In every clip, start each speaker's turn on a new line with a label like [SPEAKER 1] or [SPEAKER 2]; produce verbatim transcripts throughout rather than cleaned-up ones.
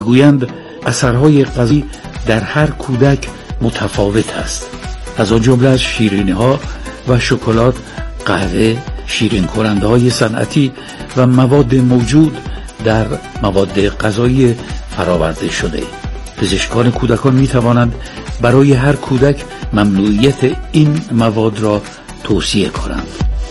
[SPEAKER 1] گویند اثرهای غذایی در هر کودک متفاوت است، از آن جمله از شیرینی ها و شکلات، قهوه، شیرین کننده های صنعتی و مواد موجود در مواد غذایی فراورده شده. پزشکان کودکان می توانند برای هر کودک ممنوعیت این مواد را توصیه کنند.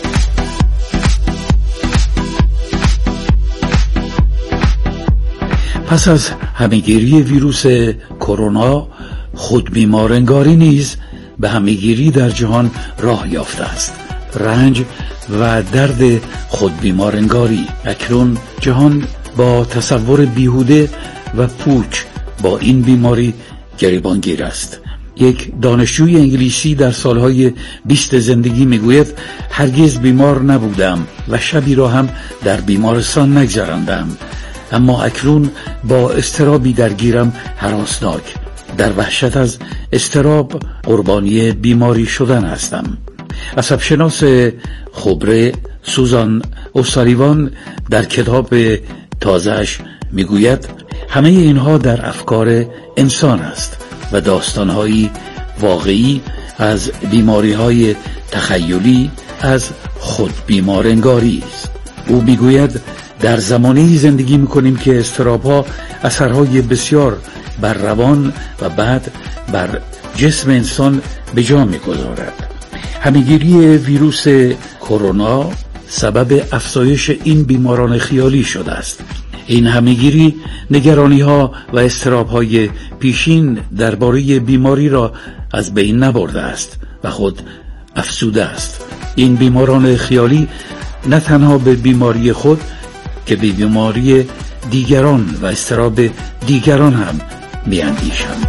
[SPEAKER 1] پس از همهگیری ویروس کرونا، خودبیمارانگاری نیز به همهگیری در جهان راه یافته است. رنج و درد خودبیمارانگاری. اکنون جهان با تصور بیهوده و پوچ با این بیماری گریبانگیر است. یک دانشجوی انگلیسی در سالهای بیست زندگی میگوید هرگز بیمار نبودم و شبی را هم در بیمارستان نگذراندم، اما اکنون با اضطرابی درگیرم هراسناک. در وحشت از اضطراب قربانی بیماری شدن هستم. عصبشناس خبره سوزان اوسالیوان در کتاب تازه‌اش میگوید همه اینها در افکار انسان است و داستان‌هایی واقعی از بیماری‌های تخیلی از خود بیمارانگاری است. او میگوید در زمانه‌ای زندگی می‌کنیم که اضطراب‌ها اثرهای بسیار بر روان و بعد بر جسم انسان به جا می‌گذارد. همهگیری ویروس کرونا سبب افزایش این بیماران خیالی شده است. این همهگیری نگرانی‌ها و اضطراب‌های پیشین درباره بیماری را از بین نبرده است و خود افزوده است. این بیماران خیالی نه تنها به بیماری خود که به بیماری دیگران و اضطراب دیگران هم می‌اندیشند.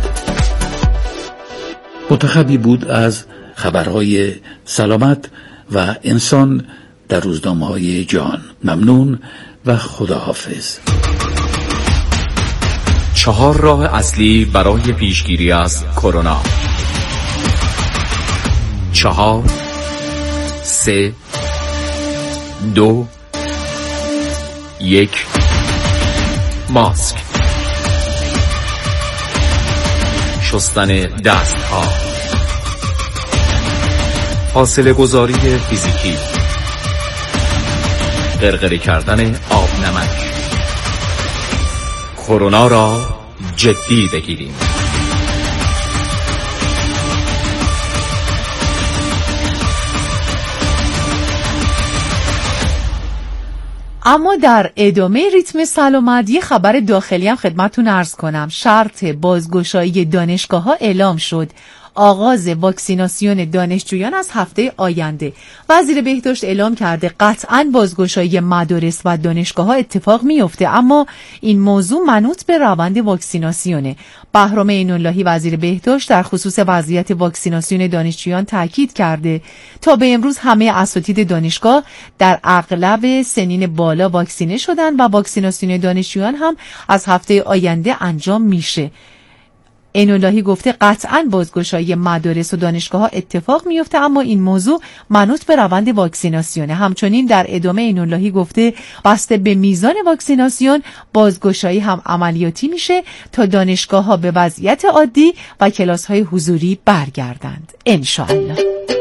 [SPEAKER 1] منتخبی بود از خبرهای سلامت و انسان در روزنامه‌های جهان. ممنون و خداحافظ.
[SPEAKER 2] چهار راه اصلی برای پیشگیری از کرونا. چهار، سه، دو، یک. ماسک. شستن دستها. فاصله گذاری فیزیکی. غرغره کردن آب نمک. کرونا را جدی بگیریم.
[SPEAKER 3] اما در ادامه ریتم سلامت یه خبر داخلی هم خدمتتون عرض کنم. شرط بازگشایی دانشگاه‌ها اعلام شد. آغاز واکسیناسیون دانشجویان از هفته آینده. وزیر بهداشت اعلام کرده قطعاً بازگشایی مدارس و دانشگاه‌ها اتفاق میفته، اما این موضوع منوط به روند واکسیناسیونه. بهرام عین‌اللهی وزیر بهداشت در خصوص وضعیت واکسیناسیون دانشجویان تاکید کرده تا به امروز همه اساتید دانشگاه در اغلب سنین بالا واکسینه شدن و واکسیناسیون دانشجویان هم از هفته آینده انجام میشه. عین‌اللهی گفته قطعاً بازگشایی مدارس و دانشگاه‌ها اتفاق میفته، اما این موضوع منوط به روند واکسیناسیونه. همچنین در ادامه عین‌اللهی گفته بسته به میزان واکسیناسیون بازگشایی هم عملیاتی میشه تا دانشگاه‌ها به وضعیت عادی و کلاس‌های حضوری برگردند انشاءالله.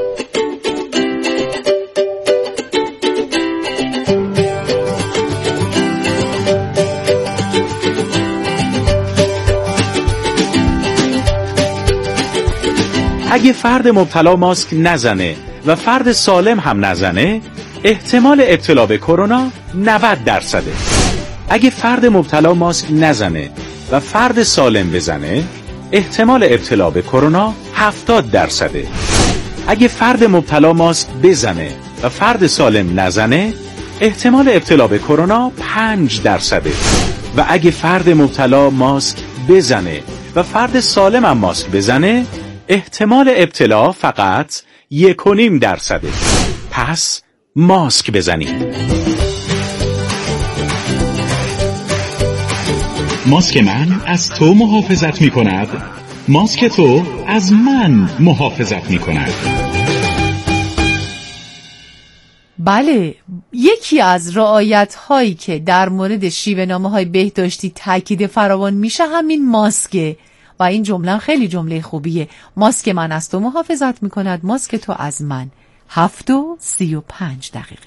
[SPEAKER 4] اگه فرد مبتلا ماسک نزنه و فرد سالم هم نزنه، احتمال ابتلا به کرونا نود درصده. اگه فرد مبتلا ماسک نزنه و فرد سالم بزنه، احتمال ابتلا به کرونا هفتاد درصده. اگه فرد مبتلا ماسک بزنه و فرد سالم نزنه، احتمال ابتلا به کرونا پنج درصده. و اگه فرد مبتلا ماسک بزنه و فرد سالم هم ماسک بزنه، احتمال ابتلا فقط یک و نیم درصده. پس ماسک بزنید.
[SPEAKER 5] ماسک من از تو محافظت می کند، ماسک تو از من محافظت می کند.
[SPEAKER 3] بله، یکی از رعایت هایی که در مورد شیوه نامه های بهداشتی تاکید فراوان میشه همین ماسکه و این جمله خیلی جمله خوبیه. ماسک من از تو محافظت میکند، ماسک تو از من. هفت و سی و پنج دقیقه.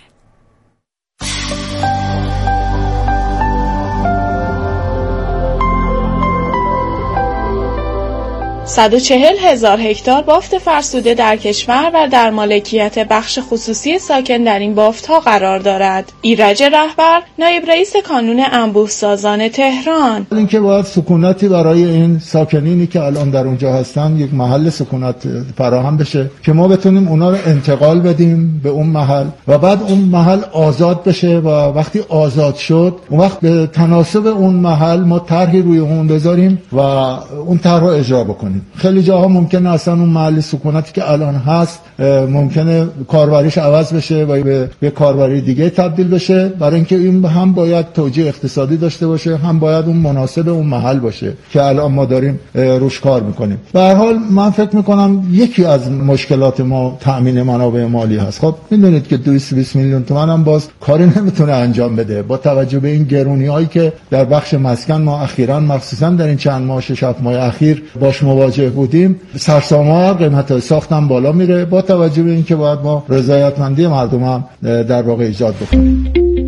[SPEAKER 6] صد و چهل هزار هکتار بافت فرسوده در کشور و در مالکیت بخش خصوصی ساکن در این بافت‌ها قرار دارد. ایرج رهبر، نایب رئیس کانون انبوه سازان تهران:
[SPEAKER 7] اینکه باید سکونتی برای این ساکنینی که الان در اونجا هستن، یک محل سکونت فراهم بشه که ما بتونیم اونا رو انتقال بدیم به اون محل و بعد اون محل آزاد بشه و وقتی آزاد شد اون وقت به تناسب اون محل ما طرحی روی اون بذاریم و اون طرح رو اجرا بکنیم. خیلی جاها ممکنه اصلا اون محل سکونتی که الان هست ممکنه کاربریش عوض بشه و به, به کاربری دیگه تبدیل بشه، برای اینکه این هم باید توجیه اقتصادی داشته باشه، هم باید اون مناسب اون محل باشه که الان ما داریم روش کار میکنیم. به هر حال من فکر میکنم یکی از مشکلات ما تأمین منابع مالی هست. خب میدونید که دویست و بیست میلیون تومان هم باز کاری نمیتونه انجام بده با توجه به این گرونی هایی که در بخش مسکن ما اخیراً مخصوصاً در این چند ماه شش هفت ماه اخیر باش مواجه بودیم. سرسام‌ها قیمت ساختم بالا میره با توجه به اینکه باید ما رضایتمندی مردم هم در واقع ایجاد بکنیم.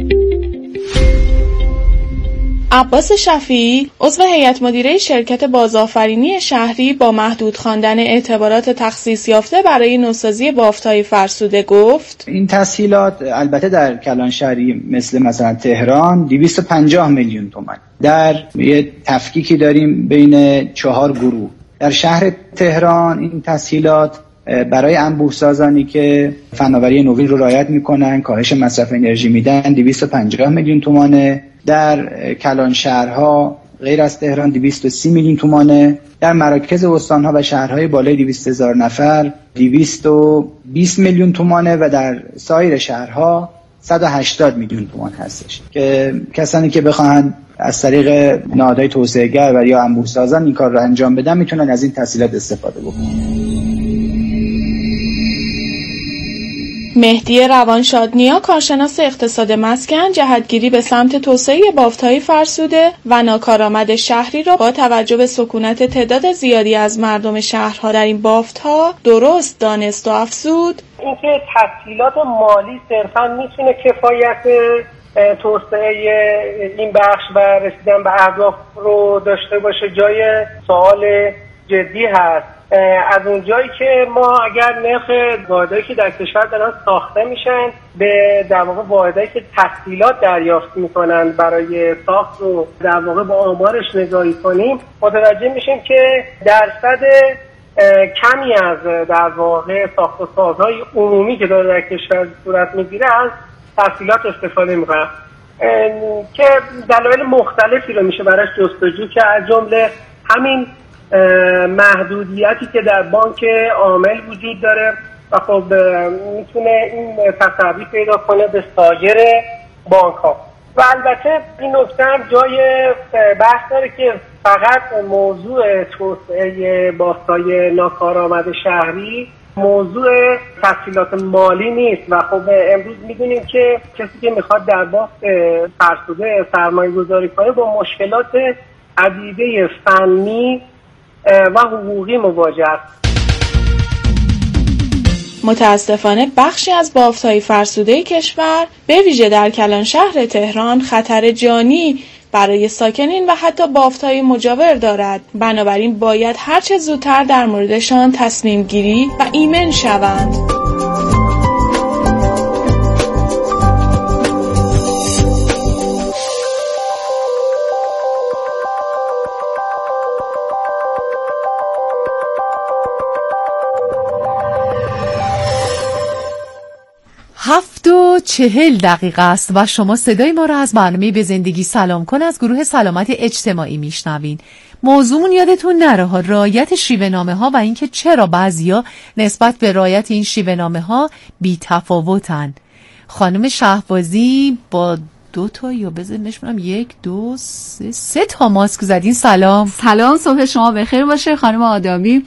[SPEAKER 6] عباس شفیعی، عضو هیئت مدیره شرکت بازآفرینی شهری، با محدود خواندن اعتبارات تخصیص یافته برای نوسازی بافت‌های فرسوده گفت:
[SPEAKER 8] این تسهیلات البته در کلان شهری مثل مثلا تهران دویست و پنجاه میلیون تومان. در یه تفکیکی داریم بین چهار گروه. در شهر تهران این تسهیلات برای انبوه سازانی که فناوری نوین رو رعایت میکنن، کاهش مصرف انرژی میدن، دویست و پنجاه میلیون تومانه. در کلان شهرها غیر از تهران دویست و سی میلیون تومانه. در مراکز استانها و شهرهای بالای دویست هزار نفر دویست و بیست میلیون تومانه و در سایر شهرها صد و هشتاد میلیون تومان هستش که کسانی که بخواهند از طریق نهادهای توسعه‌گر و یا انبوه سازان این کار رو انجام بدن میتونن از این تسهیلات استفاده بکنن.
[SPEAKER 6] مهدی روانشادنیا، کارشناس اقتصاد مسکن، جهتگیری به سمت توسعه بافت‌های فرسوده و ناکارآمد شهری را با توجه به سکونت تعداد زیادی از مردم شهرها در این بافت‌ها درست دانست و افزود:
[SPEAKER 9] اینکه تسهیلات مالی صرفاً میتونه کفایت توسعه این بخش و رسیدن به اهداف رو داشته باشه جای سوال جدی هست. از اونجایی که ما اگر نرخ واحدهایی که در کشور دارن ساخته میشن به در واقع واحدهایی که تسهیلات دریافت میکنن برای ساخت رو در واقع با آمارش نگاهی کنیم، متوجه میشیم که درصد کمی از در واقع ساخت و سازهای عمومی که داره در کشور صورت میگیره از تسهیلات استفاده میکنن که دلایل مختلفی رو میشه براش جستجو که از جمله همین محدودیتی که در بانک عامل وجود داره و خب میتونه این تسری پیدا کنه به سایر بانک ها. و البته این نکته هم جای بحث داره که فقط موضوع توسعه بافت‌های ناکارآمد شهری موضوع تسهیلات مالی نیست و خب امروز میدونیم که کسی که میخواد در بافت فرسوده سرمایه گذاری کنه با مشکلات عدیده فنی و حقوقی مواجه است.
[SPEAKER 6] متاسفانه بخشی از بافت‌های فرسوده کشور به ویژه در کلان شهر تهران خطر جانی برای ساکنین و حتی بافت‌های مجاور دارد. بنابراین باید هرچه زودتر در موردشان تصمیم گیری و ایمن شوند.
[SPEAKER 3] هفت و چهل دقیقه است و شما صدای ما را از برنامه به زندگی سلام کن از گروه سلامت اجتماعی میشنوین. موضوعمون یادتون نره ها، رعایت شیوه نامه ها و اینکه چرا بعضیا نسبت به رعایت این شیوه نامه ها بی تفاوتن. خانم شهبازی با دو تا یا بذار نشونم یک دو سه سه تا ماسک زدین. سلام.
[SPEAKER 10] سلام، صبح شما بخیر باشه خانم آدمی.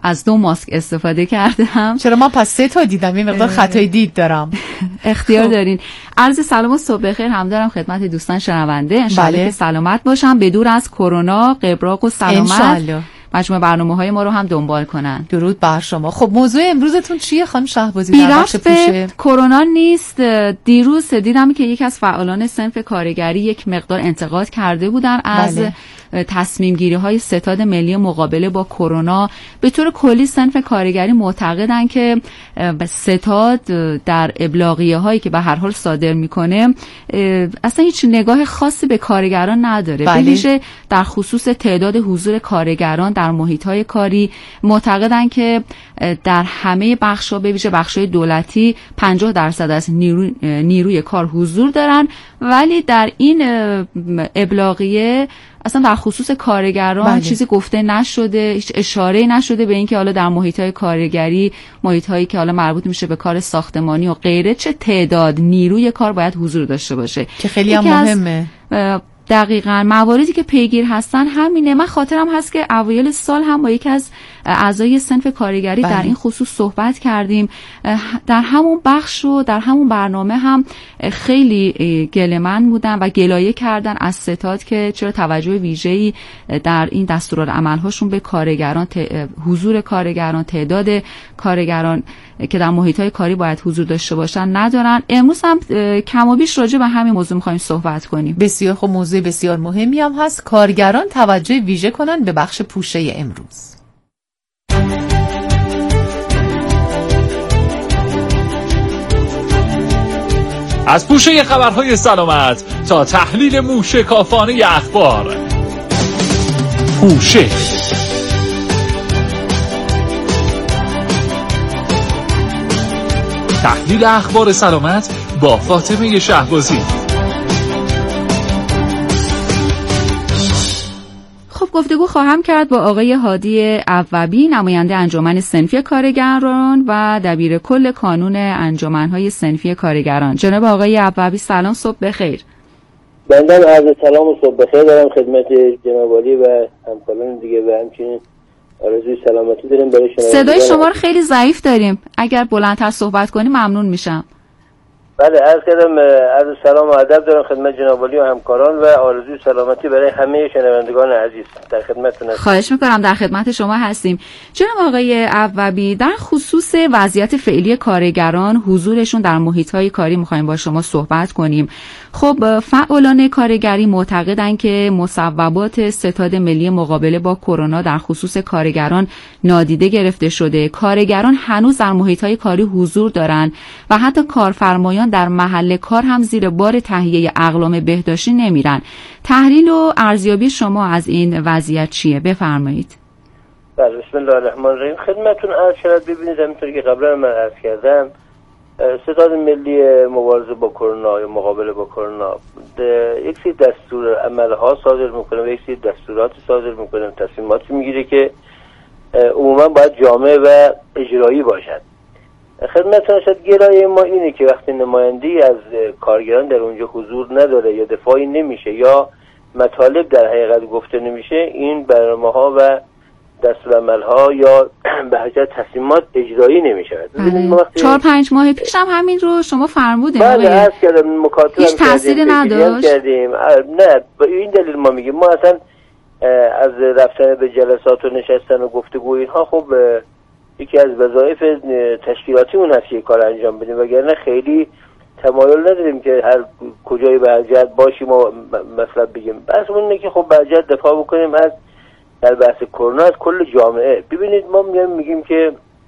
[SPEAKER 10] از دو ماسک استفاده کردم.
[SPEAKER 3] چرا من پس سه تا دیدم، یه مقدار خطای دید دارم.
[SPEAKER 10] اختیار دارین. عرض سلام و صبح بخیر هم دارم خدمت دوستان شنونده. انشالله
[SPEAKER 3] بله.
[SPEAKER 10] که سلامت باشم، بدور از کرونا، قبراق و سلامت.
[SPEAKER 3] انشالله
[SPEAKER 10] مجموع برنامه‌های ما رو هم دنبال کنن.
[SPEAKER 3] درود بر شما. خب موضوع امروزتون چیه خانم شهبازی؟
[SPEAKER 10] در بخش پوشه کرونا نیست. دیروز دیدم که یکی از فعالان صنف کارگری یک مقدار انتقاد کرده بودن از بله. تصمیم گیری های ستاد ملی مقابله با کرونا. به طور کلی صنف کارگری معتقدن که ستاد در ابلاغیه هایی که به هر حال صادر میکنه اصلا هیچ نگاه خاصی به کارگران نداره.
[SPEAKER 3] بله.
[SPEAKER 10] به ویژه در خصوص تعداد حضور کارگران در محیط های کاری معتقدن که در همه بخش‌ها به ویژه بخش‌های دولتی پنجاه درصد از نیرو، نیروی کار حضور دارن، ولی در این ابلاغیه اصلا در خصوص کارگران بله. چیزی گفته نشده، هیچ اشاره‌ای نشده به اینکه حالا در محیط‌های کارگری، محیط‌هایی که حالا مربوط میشه به کار ساختمانی و غیره، چه تعداد نیروی کار باید حضور داشته باشه
[SPEAKER 3] که خیلی هم مهمه.
[SPEAKER 10] دقیقاً مواردی که پیگیر هستن همینه. من خاطرم هست که اوایل سال هم با یکی از اعضای صنف کارگری بله. در این خصوص صحبت کردیم. در همون بخش و در همون برنامه هم خیلی گله‌مند بودن و گلایه کردن از ستاد که چرا توجه ویژه‌ای در این دستورالعمل‌هاشون به کارگران، حضور کارگران، تعداد کارگران که در محیط‌های کاری باید حضور داشته باشن ندارن. امروز هم کم و بیش راجع به همین موضوع می‌خوایم صحبت کنیم.
[SPEAKER 3] بسیار خوب، موضوع بسیار مهمی هم هست. کارگران توجه ویژه کنن به بخش پوشه امروز.
[SPEAKER 2] از پوشه خبرهای سلامت تا تحلیل موشکافانه اخبار. پوشه تحلیل اخبار سلامت با فاطمه شهبازی.
[SPEAKER 10] خب گفتگو خواهم کرد با آقای هادی عوابی، نماینده انجمن صنفی کارگران و دبیر کل کانون انجمن‌های صنفی کارگران. جناب آقای عوابی سلام، صبح بخیر.
[SPEAKER 11] بنده عرض سلام و صبح بخیر دارم خدمت جناب عالی و همکاران دیگه و همچنین آرزوی سلامتی داریم برای شما.
[SPEAKER 10] صدای شما رو خیلی ضعیف داریم، اگر بلندتر صحبت کنی ممنون میشم.
[SPEAKER 11] بله عرض کردم عرض سلام و ادب دارم خدمت جناب عالی و همکاران و آرزوی سلامتی برای همه شنوندگان عزیز. در خدمتتون هستم.
[SPEAKER 10] خواهش میکنم، در خدمت شما هستیم. جناب آقای عوابی، در خصوص وضعیت فعلی کارگران، حضورشون در محیط‌های کاری می‌خوایم با شما صحبت کنیم. خب فعالان کارگری معتقدن که مصوبات ستاد ملی مقابله با کرونا در خصوص کارگران نادیده گرفته شده. کارگران هنوز در محیط‌های کاری حضور دارن و حتی کارفرمایان در محل کار هم زیر بار تهیه اقلام بهداشتی نمیرن. تحلیل و ارزیابی شما از این وضعیت چیه؟ بفرمایید.
[SPEAKER 11] بله بسم الله الرحمن الرحیم. خدمتتون عرض شد. ببینید همونطوری که قبلا من عرض کردم، ستاد ملی مبارزه با کرونا یا مقابله با کرونا یک سری دستور عملها صادر میکنه و یک سری دستورات صادر میکنه، تصمیماتی میگیره که عموما باید جامع و اجرایی باشد. خدمتتون شد گرایه ما اینه که وقتی نماینده‌ای از کارگران در اونجا حضور نداره یا دفاعی نمیشه یا مطالب در حقیقت گفته نمیشه، این برنامه‌ها و دستورالعمل‌ها یا به حجت تصمیمات اجرایی نمی‌شود.
[SPEAKER 10] چهار پنج ماه پیش هم همین رو شما فرمودید.
[SPEAKER 11] بله عرض کردم، مکاتبه
[SPEAKER 10] هیچ تأثیری نداشت.
[SPEAKER 11] کردیم. نه به این دلیل ما میگیم ما اصلا از رفتن به جلسات و نشستن و گفتگو اینها خب یکی از وظایف تشکیلاتیمون هست که کار انجام بدیم، وگرنه خیلی تمایل نداریم که هر کجای به حجت باشیم و مثلا بگیم. بحثمون اینه که خب به حجت دفاع بکنیم از در بحث کرونا از کل جامعه. ببینید ما میگیم میگیم که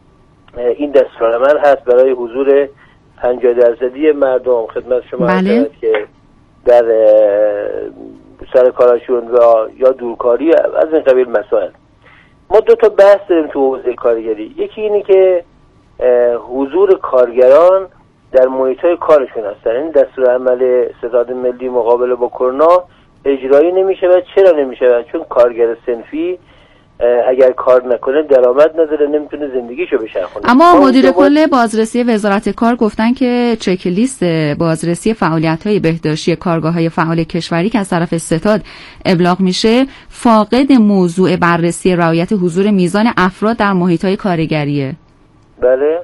[SPEAKER 11] این دستورالعمل هست برای حضور پنجاه درصدی مردم خدمت شما
[SPEAKER 10] بله.
[SPEAKER 11] که در سر کارشون و یا دورکاری از این قبیل مسائل. ما دو تا بحث داریم تو حوزه کارگری. یکی اینه که حضور کارگران در محیط‌های کارشون هستن. این دستورالعمل ستاد ملی مقابله با کرونا اجرایی نمیشه و چرا نمیشه؟ چون کارگر صنفی اگر کار نکنه درآمد نداره، نمیتونه زندگیشو بچرخونه.
[SPEAKER 10] اما مدیر کل بازرسی وزارت کار گفتن که چک لیست بازرسی فعالیت‌های بهداشتی کارگاه‌های فعال کشوری که از طرف ستاد ابلاغ میشه فاقد موضوع بررسی رعایت حضور میزان افراد در محیط‌های کارگریه.
[SPEAKER 11] بله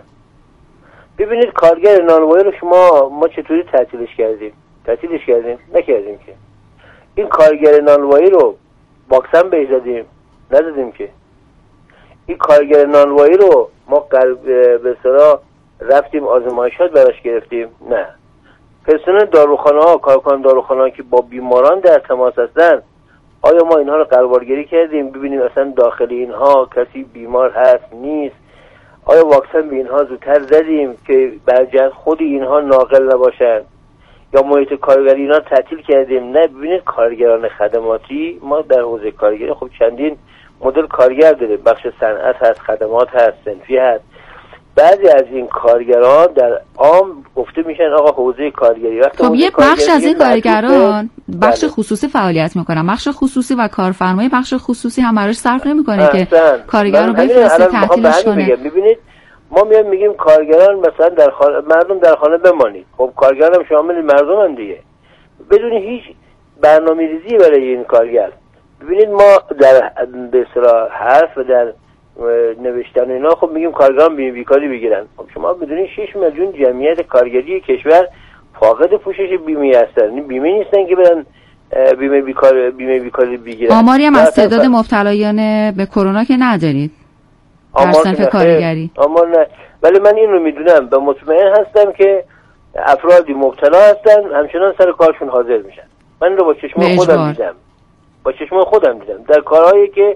[SPEAKER 11] ببینید کارگر نانوایی رو شما ما چطوری تعطیلش کردیم؟ تعطیلش کردیم؟ نکردیم که. این کارگر نانوایی رو واکسن بهش دادیم؟ ندادیم که. این کارگر نانوایی رو ما قلب به اصطلاح رفتیم آزمایشات براش گرفتیم؟ نه. پرسنل داروخانه ها، کارکنان داروخانه ها که با بیماران در تماس هستن، آیا ما اینها رو قلب‌آلودگی کردیم ببینیم اصلا داخل اینها کسی بیمار هست نیست؟ آیا واکسن به اینها زودتر زدیم که برجت خود اینها ناقل نباشن؟ یا محیط کارگری اینا تعطیل کردیم؟ نه. ببینید کارگران خدماتی ما در حوزه کارگری خب چندین مدل کارگر داره، بخش صنعت هست، خدمات هست، صنفی هست. بعضی از این کارگران در عام گفته میشن آقا حوزه کارگری.
[SPEAKER 10] خب یه بخش از این کارگران بخش خصوصی فعالیت میکنن، بخش خصوصی و کارفرمای بخش خصوصی هم براش صرف نمیکنه که کارگر رو بفرسته تعطیلش کنه.
[SPEAKER 11] ببینید ما میایم میگیم کارگران مثلا در خانه، مردم در خانه بمانید. خب کارگران هم شامل مردم هم دیگه، بدون هیچ برنامه‌ریزی برای این کارگر. ببینید ما در به اصطلاح حرف و در نوشتن اینا خب میگیم کارگران بیمه بیکاری بگیرن. خب شما بدونید شش میلیون جمعیت کارگری کشور فاقد پوشش بیمه هستن. این بیمه نیستن که برن بیمه بیکار بیمه بیکاری بگیرن.
[SPEAKER 10] آماری هم از تعداد مبتلایان به کرونا که ندارید در صنف کارگری؟
[SPEAKER 11] آمار نه، ولی من این رو میدونم و مطمئن هستم که افرادی مبتلا هستن همچنان سر کارشون حاضر میشن. من رو با چشم خودم دیدم، با چشم خودم دیدم در کارهایی که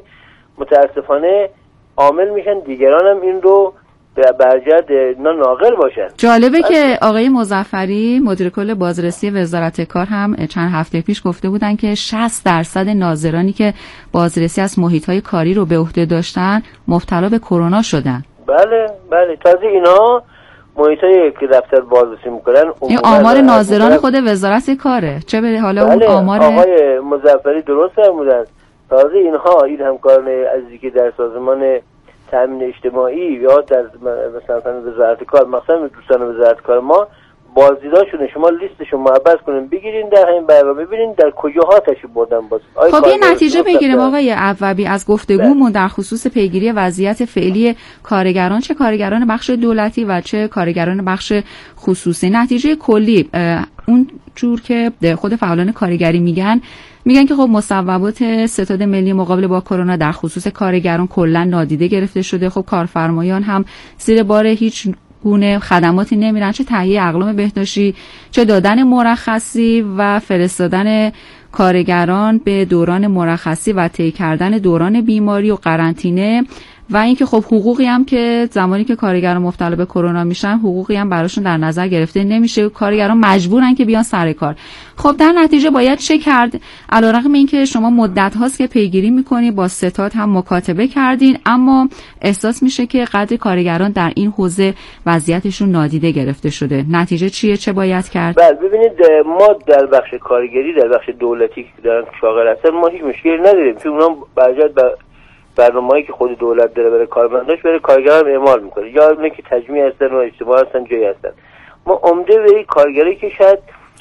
[SPEAKER 11] متاسفانه عامل میشن دیگران هم این رو به برجت اینا ناقل باشن.
[SPEAKER 10] جالبه که آقای مظفری مدیر کل بازرسی وزارت کار هم چند هفته پیش گفته بودن که شصت درصد ناظرانی که بازرسی از محیط‌های کاری رو به عهده داشتن مبتلا به کرونا شدن.
[SPEAKER 11] بله بله تازه اینا محیطایی که دفتر بازرسی میکنن
[SPEAKER 10] این آمار ناظران خود وزارت کاره، چه به حالا
[SPEAKER 11] بله
[SPEAKER 10] اون آمار
[SPEAKER 11] آقای مظفری درست فرمودن. تازه اینها این همکاران عزیزی که در سازمان تامین اجتماعی یا در مثلا وزارت کار، مثلا دوستان وزارت کار ما بازدیداشون شما لیستشون معبز کنین بگیرین در همین برنامه ببینین در کجاها تشریف بردن باز.
[SPEAKER 10] خب یه نتیجه بگیریم آقای عوبی از گفتگومون در خصوص پیگیری وضعیت فعلی کارگران، چه کارگران بخش دولتی و چه کارگران بخش خصوصی. نتیجه کلی اون جور که خود فعالان کارگری میگن میگن که خب مصوبات ستاد ملی مقابله با کرونا در خصوص کارگران کلا نادیده گرفته شده. خب کارفرمایان هم زیر بار هیچ گونه خدماتی نمیرن، چه تهیه اقلام بهداشتی، چه دادن مرخصی و فرستادن کارگران به دوران مرخصی و طی کردن دوران بیماری و قرنطینه، و اینکه خب حقوقی هم که زمانی که کارگران مبتلا به کرونا میشن حقوقی هم براشون در نظر گرفته نمیشه، کارگران مجبورن که بیان سر کار. خب در نتیجه باید چه کرد؟ علیرغم اینکه شما مدت هاست که پیگیری میکنی، با ستاد هم مکاتبه کردین، اما احساس میشه که قدر کارگران در این حوزه وضعیتشون نادیده گرفته شده. نتیجه چیه؟ چه باید کرد؟
[SPEAKER 11] بله ببینید ما در بخش کارگری در بخش دولتی که دارن شاغل هستن ما هیچ مشکلی نداریم، چون اونها برجت به برنامه‌ای که خود دولت داره برای کارمنداش برای کارگران اعمال میکنه، یا اونایی که تجمیع هستن و اجتماع هستن جایی هستن. ما عمده به کارگری که شاید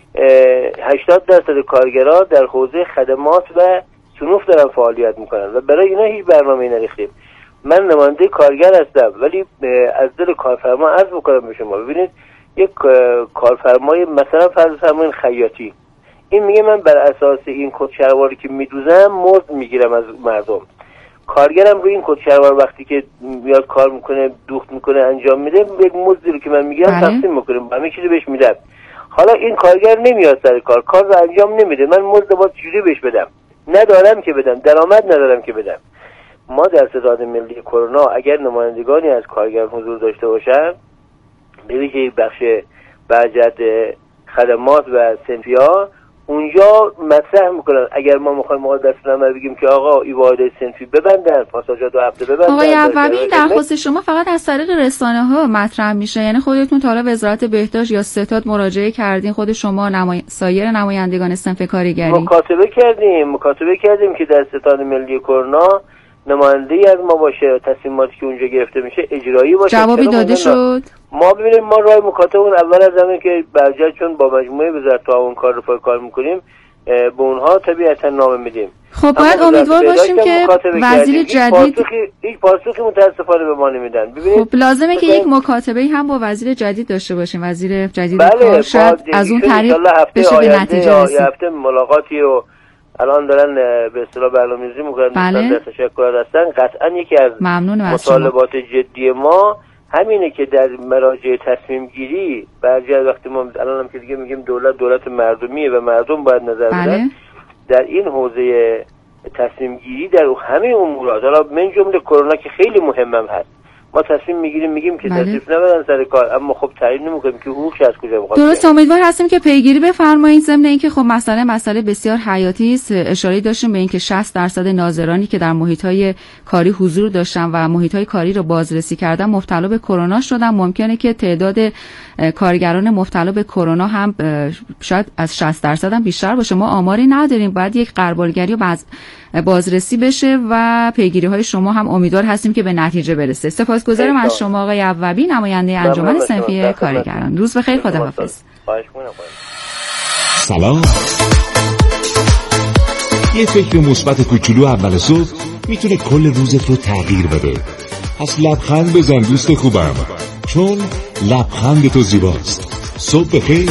[SPEAKER 11] هشتاد درصد کارگران در حوزه خدمات و صنوف دارن فعالیت میکنن و برای اینا هیچ برنامه‌ای نریختیم. من نماینده کارگر هستم ولی از دل کارفرما عرض بکنم به شما، ببینید یک کارفرمای مثلا فرض فرمایید خیاطی، این میگه من بر اساس این کت شلواری که میدوزم مزد میگیرم از مردم. کارگرم روی این کت شلوار وقتی که میاد کار میکنه دوخت میکنه انجام میده، یک مزدی رو که من میگیرم تقسیم میکنم، همه چیزو بهش میدم. حالا این کارگر نمیاد سر کار، کار رو انجام نمیده، من مزد باید چجوری بهش بدم؟ ندارم که بدم، درآمد ندارم که بدم. ما در ستاد ملی کرونا اگر نمایندگانی از کارگر حضور داشته باشن، به ویژه بخش برجت خدمات و صنفی‌ها، اونجا مطرح میکنن اگر ما میخوایم ما دستنامه بگیم که آقا این واحد صنفی ببندن، پاساژها دو هفته ببندن.
[SPEAKER 10] آقای عوبی این درخواست شما فقط از طریق رسانه ها مطرح میشه؟ یعنی خودتون تا حالا وزارت بهداشت یا ستاد مراجعه کردین؟ خود شما نمای... سایر نمایندگان صنف کارگری
[SPEAKER 11] مکاتبه کردیم مکاتبه کردیم که در ستاد ملی کرونا نماینده ای از ما باشه، تصمیماتی که اونجا گرفته میشه اجرایی باشه.
[SPEAKER 10] جوابی داده شد؟
[SPEAKER 11] ما ببینیم ما راه مکاتبمون اول از زمانی که برجسته چون با مجموعه وزارت تعاون کار رو کار میکنیم به اونها طبیعتا نامه میدیم.
[SPEAKER 10] خب باید امیدوار باشیم که وزیر جدید
[SPEAKER 11] هیچ پاسخی متاسفانه به ما نمیدن.
[SPEAKER 10] خب لازمه که یک مکاتبه هم با وزیر جدید داشته باشیم. وزیر جدید کار شاید از اون طریق بشه به نتیجه رسید.
[SPEAKER 11] یه هفته ملاقاتی و الان دارن به اصطلاح برنامه‌ریزی می‌کنن.
[SPEAKER 10] بله.
[SPEAKER 11] در تشکر هستن. قطعا یکی از مطالبات جدی ما همینه که در مراجع تصمیم گیری برجسته وقتی ما الان هم که دیگه میگیم دولت دولت مردمیه و مردم باید نظر بدن.
[SPEAKER 10] بله.
[SPEAKER 11] در این حوزه تصمیم گیری در همه امورات، حالا من جمله کرونا که خیلی مهمم هست، ما تصمیم میگیریم میگیم که
[SPEAKER 10] بله.
[SPEAKER 11] تشریف نبرن سر کار، اما خب تعیین نمیکنیم که حقوقش از کجا بخواد.
[SPEAKER 10] درست، امیدوار هستیم که پیگیری بفرمایید. ضمن اینکه خب مسئله مسئله بسیار حیاتی است. اشاره داشتیم به اینکه شصت درصد ناظرانی که در محیط‌های کاری حضور داشتن و محیط‌های کاری رو بازرسی کردن مبتلا به کرونا شدن. ممکنه که تعداد کارگران مبتلا به کرونا هم شاید از شصت درصد هم بیشتر باشه. ما آماری نداریم، باید یک غربالگری و باز بازرسی بشه و پیگیری های شما هم امیدوار هستیم که به نتیجه برسه. سپاسگزارم از شما آقای عوابی، نماینده انجمن صنفی کارگران. روز بخیر، خداحافظ.
[SPEAKER 5] سلام. یه فکر مثبت کوچولو اول صبح میتونه کل روزت رو تغییر بده. پس لبخند بزن دوست خوبم، چون لبخند تو زیباست. صبح بخیر.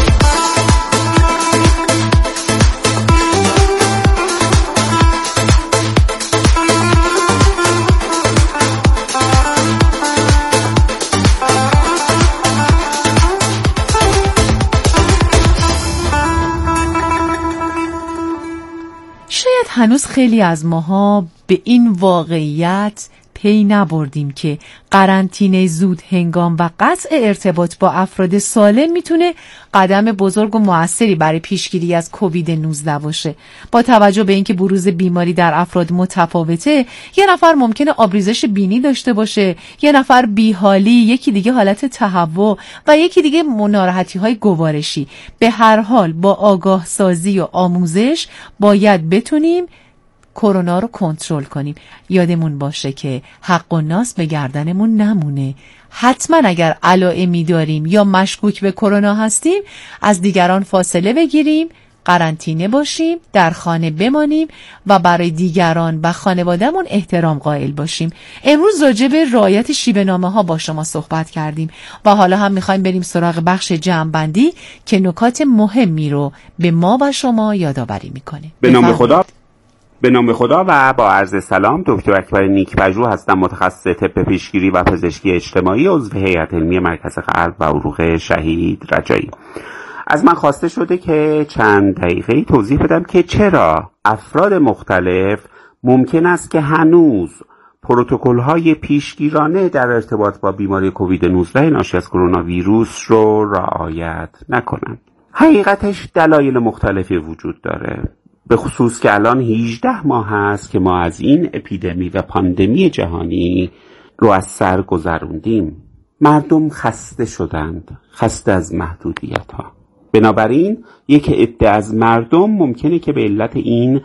[SPEAKER 3] شاید هنوز خیلی از ماها به این واقعیت پی نبردیم که قرنطینه زود هنگام و قطع ارتباط با افراد سالم میتونه قدم بزرگ و موثری برای پیشگیری از کووید نوزده باشه. با توجه به اینکه بروز بیماری در افراد متفاوته، یه نفر ممکنه آبریزش بینی داشته باشه، یه نفر بیحالی، یکی دیگه حالت تهوع و یکی دیگه ناراحتی های گوارشی. به هر حال با آگاه سازی و آموزش باید بتونیم کرونا رو کنترل کنیم. یادمون باشه که حق و ناس به گردنمون نمونه. حتما اگر علائمی داریم یا مشکوک به کرونا هستیم، از دیگران فاصله بگیریم، قرنطینه باشیم، در خانه بمانیم و برای دیگران و خانوادهمون احترام قائل باشیم. امروز راجع به رعایت شیوه‌نامه ها با شما صحبت کردیم و حالا هم میخوایم بریم سراغ بخش جمع‌بندی که نکات مهمی رو به ما و شما یادآوری میکنه.
[SPEAKER 12] به نام خدا به نام خدا و با عرض سلام، دکتر اکبر نیک‌پژوه هستم، متخصص طب پیشگیری و پزشکی اجتماعی، عضو هیئت علمی مرکز قلب و عروق شهید رجایی. از من خواسته شده که چند دقیقه توضیح بدم که چرا افراد مختلف ممکن است که هنوز پروتکل‌های پیشگیرانه در ارتباط با بیماری کووید نوزده ناشی از کرونا ویروس رو رعایت نکنند. حقیقتش دلایل مختلفی وجود داره، به خصوص که الان هجده ماه هست که ما از این اپیدمی و پاندمی جهانی رو از سر گذروندیم. مردم خسته شدند، خسته از محدودیت ها. بنابراین یک عده از مردم ممکنه که به علت این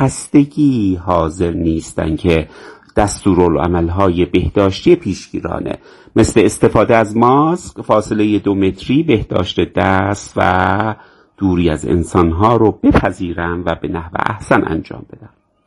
[SPEAKER 12] خستگی حاضر نیستن که دستورالعمل‌های بهداشتی پیشگیرانه مثل استفاده از ماسک، فاصله دو متری، بهداشت دست و دوری از انسانها رو بپذیرن و به نحو احسن انجام بدن.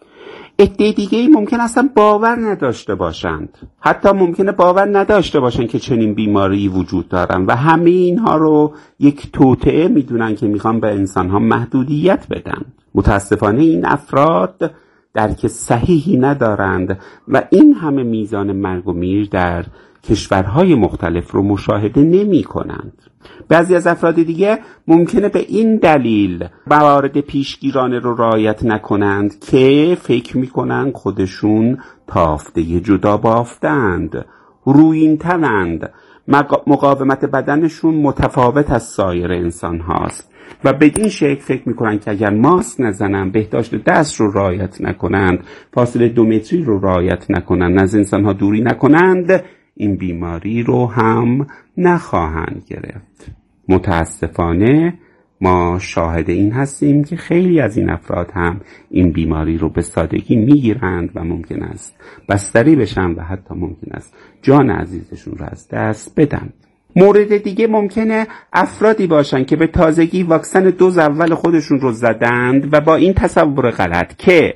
[SPEAKER 12] عده دیگه ممکن اصلا باور نداشته باشند، حتی ممکنه باور نداشته باشند که چنین بیماری وجود دارن و همه اینها رو یک توطئه میدونن که میخوان به انسانها محدودیت بدن. متاسفانه این افراد درک صحیحی ندارند و این همه میزان مرگ و میر در کشورهای مختلف رو مشاهده نمی کنند. بعضی از افراد دیگه ممکنه به این دلیل موارد پیشگیرانه رو رعایت نکنند که فکر میکنند خودشون تافته جدا بافتند، رویین‌ترند، مقاومت بدنشون متفاوت از سایر انسان هاست و به این شکل فکر میکنند که اگر ماسک نزنند، بهداشت دست رو رعایت نکنند، فاصله دو متری رو رعایت نکنند، از انسان ها دوری نکنند، این بیماری رو هم نخواهند گرفت. متاسفانه ما شاهد این هستیم که خیلی از این افراد هم این بیماری رو به سادگی میگیرند و ممکن است بستری بشن و حتی ممکن است جان عزیزشون رو از دست بدن. مورد دیگه ممکنه افرادی باشن که به تازگی واکسن دوز اول خودشون رو زدند و با این تصور غلط که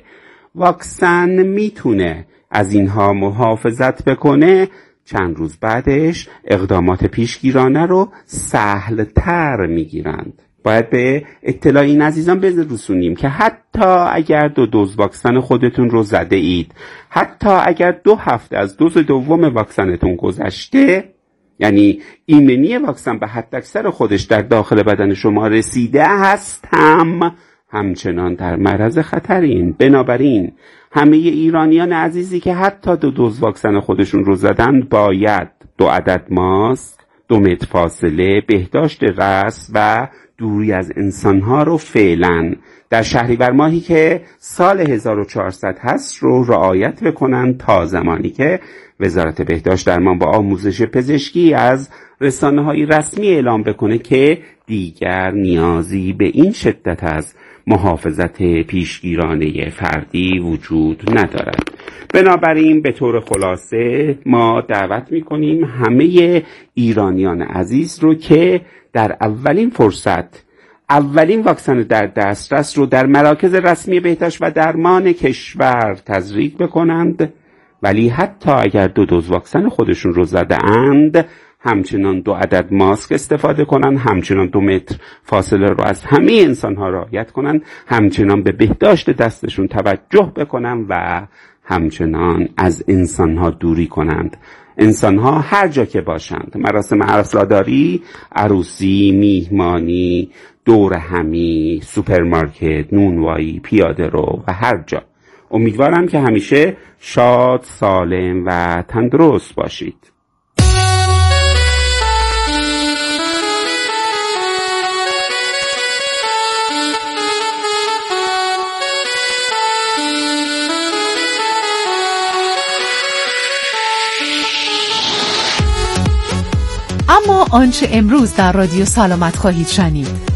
[SPEAKER 12] واکسن میتونه از اینها محافظت بکنه، چند روز بعدش اقدامات پیشگیرانه رو سهل تر میگیرند. باید به اطلاع این عزیزان برسونیم که حتی اگر دو دوز واکسن خودتون رو زده اید، حتی اگر دو هفته از دوز دوم واکسنتون گذشته، یعنی ایمنی واکسن به حد اکثر خودش در داخل بدن شما رسیده هست، هم همچنان در معرض خطرین. بنابراین همه ایرانیان عزیزی که حتی دو دوز واکسن خودشون رو زدن باید دو عدد ماسک، دو متر فاصله، بهداشت رأس و دوری از انسانها رو فعلا در شهریور ماهی که سال هزار و چهارصد هست رو رعایت بکنن تا زمانی که وزارت بهداشت درمان با آموزش پزشکی از رسانه‌های رسمی اعلام بکنه که دیگر نیازی به این شدت از محافظت پیشگیرانه فردی وجود ندارد. بنابراین به طور خلاصه ما دعوت می‌کنیم همه ایرانیان عزیز رو که در اولین فرصت اولین واکسن در دسترس رو در مراکز رسمی بهداشت و درمان کشور تزریق بکنند، ولی حتی اگر دو دوز واکسن خودشون رو زده اند همچنان دو عدد ماسک استفاده کنن، همچنان دو متر فاصله رو از همه انسان ها رعایت کنن، همچنان به بهداشت دستشون توجه بکنن و همچنان از انسان ها دوری کنند. انسان ها هر جا که باشند، مراسم عزاداری، عروسی، میهمانی، دور همی، سوپرمارکت، نونوایی، پیاده رو و هر جا. امیدوارم که همیشه شاد، سالم و تندرست باشید.
[SPEAKER 3] اما آنچه امروز در رادیو سلامت خواهید شنید.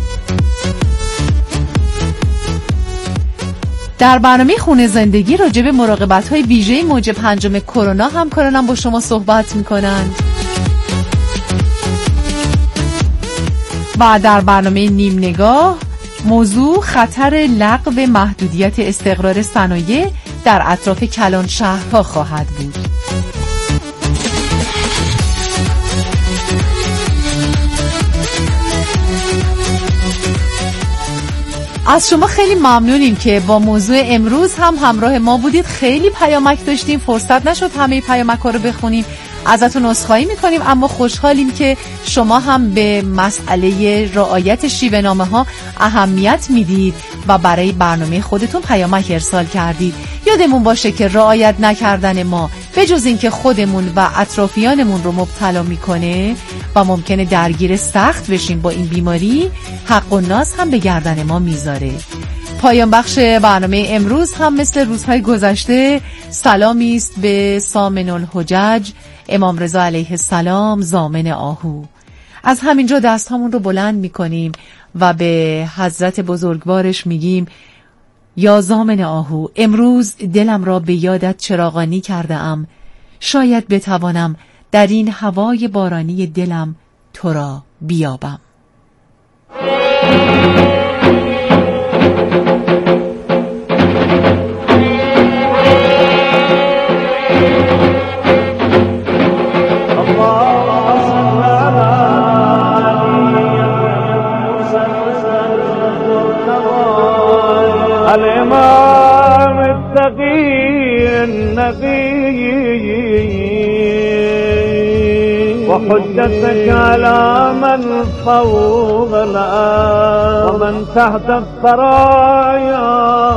[SPEAKER 3] در برنامه خونه زندگی راجع به مراقبت‌های ویژه موج پنجم کرونا همکارانم با شما صحبت می‌کنند. و در برنامه نیم نگاه موضوع خطر لغو محدودیت استقرار صنایع در اطراف کلان شهرها خواهد بود. از شما خیلی ممنونیم که با موضوع امروز هم همراه ما بودید. خیلی پیامک داشتیم، فرصت نشد همه پیامک ها رو بخونیم، ازتون عذرخواهی میکنیم، اما خوشحالیم که شما هم به مسئله رعایت شیوه‌نامه ها اهمیت میدید و برای برنامه خودتون پیامک ارسال کردید. یادمون باشه که رعایت نکردن ما به جز این که خودمون و اطرافیانمون رو مبتلا میکنه و ممکنه درگیر سخت بشیم با این بیماری، حق و ناز هم به گردن ما میذاره. پایان بخش برنامه امروز هم مثل روزهای گذشته سلامی است به سامن الحجج امام رضا علیه السلام ضامن آهو. از همینجا دست همون رو بلند میکنیم و به حضرت بزرگوارش میگیم یا ضامن آهو، امروز دلم را به یادت چراغانی کرده ام، شاید بتوانم در این هوای بارانی دلم تو را بیابم.
[SPEAKER 13] الإمام التقي النبي وحجتك على من فوق الأرض ومن تحت الثرايا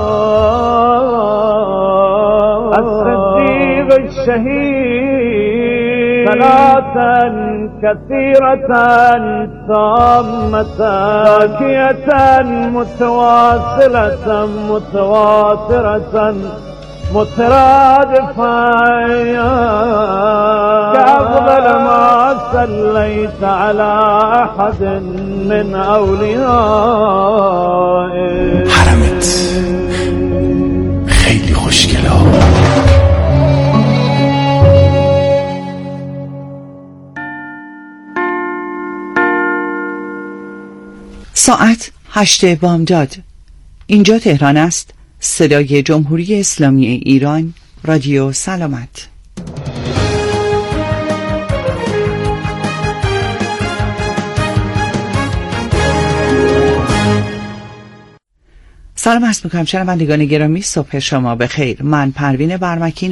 [SPEAKER 13] الصديق الشهيد صلاة كثيرة تامة باكية متواصلة متواترة مترادفة كأفضل ما صليت على أحد من أوليائك.
[SPEAKER 4] حرمت خیلی خوشگله.
[SPEAKER 14] ساعت هشت بامداد. اینجا تهران است. صدای جمهوری اسلامی ایران، رادیو سلامت. سلام عرض می‌کنم شنوندگان گرامی، صبح شما بخیر. من پروین برمکی